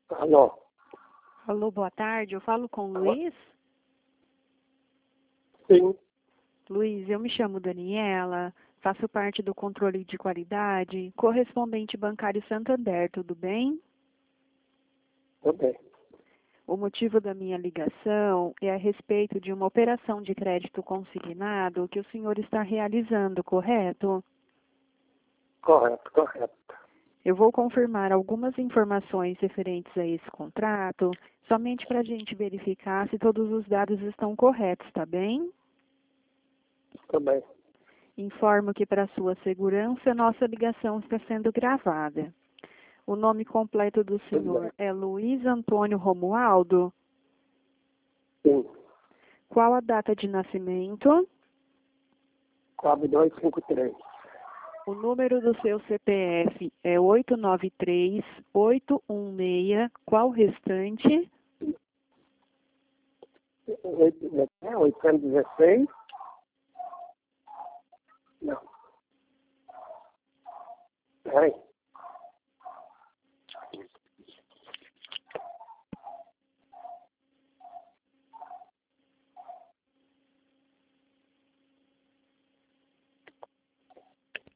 Alô? Alô, boa tarde. Eu falo com o Luiz. Sim, Luiz, eu me chamo Daniela, faço parte do controle de qualidade, correspondente bancário Santander, tudo bem? tudo bem. O motivo da minha ligação é a respeito de uma operação de crédito consignado que o senhor está realizando, correto? Correto, correto. Eu vou confirmar algumas informações referentes a esse contrato, somente para a gente verificar se todos os dados estão corretos, tá bem? Tudo bem. Informo que, para sua segurança, nossa ligação está sendo gravada. O nome completo do Tudo senhor bem. é Luiz Antônio Romualdo. Sim. Qual a data de nascimento? 4253. O número do seu CPF é 893-816. Qual o restante? 816? Não. Peraí.